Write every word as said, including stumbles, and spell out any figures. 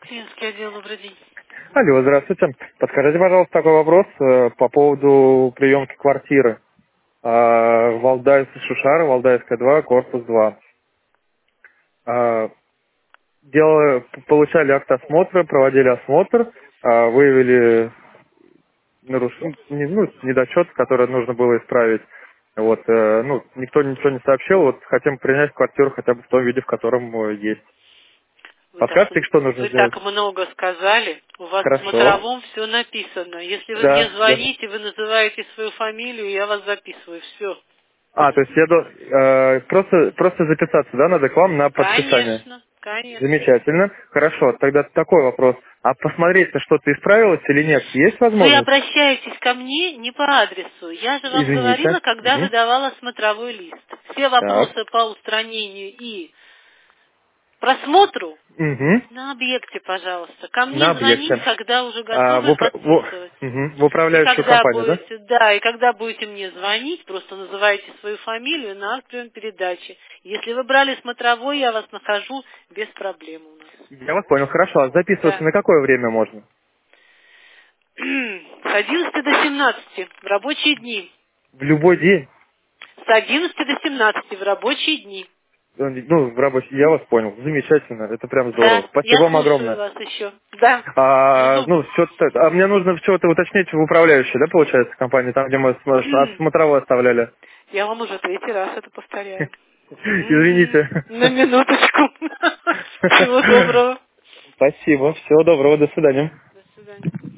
Клинский отдел, добрый день. Алло, здравствуйте. Подскажите, пожалуйста, такой вопрос э, по поводу приемки квартиры. А, Валдайс Шушара, Валдайская два, корпус два. А, Делали, получали акт осмотра, проводили осмотр, а, выявили наруш... не- ну, недочет, который нужно было исправить. Вот, э, ну, никто ничего не сообщил, вот хотим принять квартиру хотя бы в том виде, в котором э, есть. Вы так, Подскажете, что нужно вы сделать? так много сказали, у вас в Хорошо. смотровом все написано. Если вы мне Да, да. звоните, вы называете свою фамилию, я вас записываю. Все. А, то есть я до- э, просто, просто записаться, да, надо к вам на подписание. Конечно, конечно. Замечательно. Хорошо, тогда такой вопрос. А посмотреть-то что-то исправилось или нет? Есть Вы возможность? обращаетесь ко мне не по адресу. Я же вам говорила, Извините. когда Мгм. выдавала смотровой лист. Все Так. вопросы по устранению и просмотру Угу. на объекте, пожалуйста. Ко На мне звонить, объекте. когда уже А, в, готовы упра- во- подписывать. мгм, в И управляющую когда компанию, да? будете, да, и когда будете мне звонить, просто называйте свою фамилию на акт прием передачи. Если вы брали смотровой, я вас нахожу без проблем у нас. Я вас понял. Хорошо. А записываться Да. на какое время можно? С одиннадцати до семнадцати в рабочие дни. В любой день? С одиннадцати до семнадцати в рабочие дни. Э, Ну, в рабочий. Я вас понял. Замечательно. Это прям здорово. Да, Спасибо я вам слушаю огромное. вас еще. Да. А, Жду. ну, что-то, а мне нужно что-то уточнить в управляющей, да, получается, компании, там, где мы см- с- смотровой оставляли. Я вам уже третий раз это повторяю. Мгм. Извините. На минуточку. Всего доброго. Спасибо. Всего доброго. До свидания. До свидания.